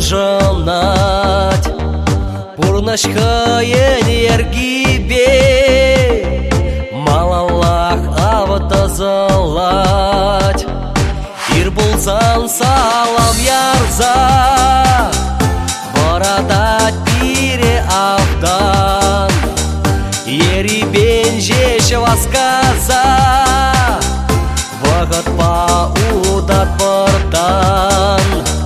пулжанать, пурнашхаен ергибе, малаллах аватазалать. Ир булсан салам ярза, борадать пире авдан, ери бенжеш васказа, вагат паудат бартан.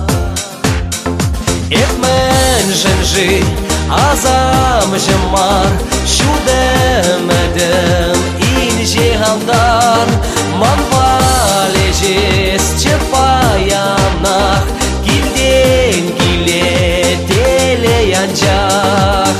Этмен женжи азам жемар, шудемедем инжи хамдар, манвалежес чепаянах, гильден гиле теле янчах.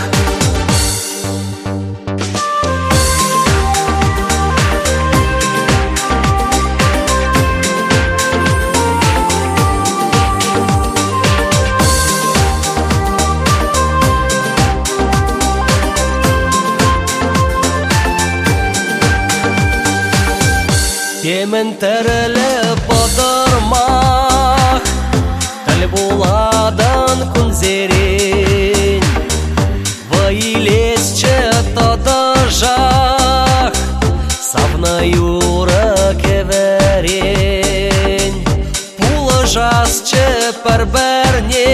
Темен тереле подырмах, тәл буладан күнзерен, вайлесче тодыжах, савна юры кеверен, пулыжасче пәрбәрне,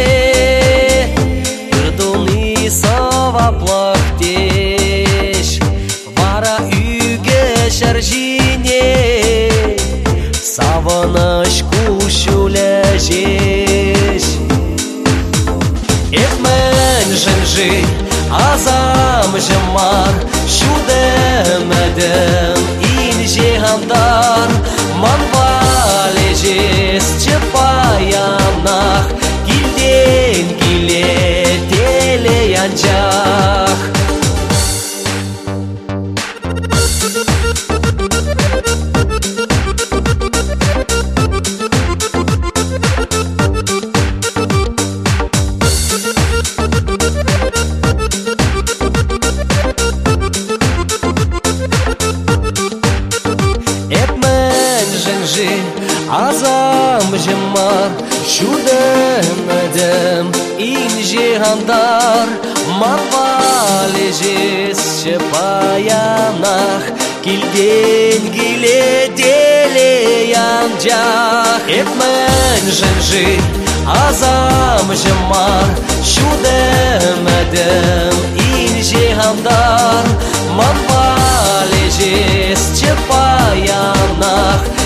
үрдуни саваплақтеш, вара үйге шәржине, савыныш кушулежеш. Этмен женжи азам жемар, шудемедем инжи хамдар, манвалежес чепаянах, гильден гиле теле янчах. Azam jemar, şudemedem inji handar, manvalejes şepayanach, gilden gile dele yancah. Etmen jenji azam jemar, şudemedem inji handar, manvalejes şepayanach,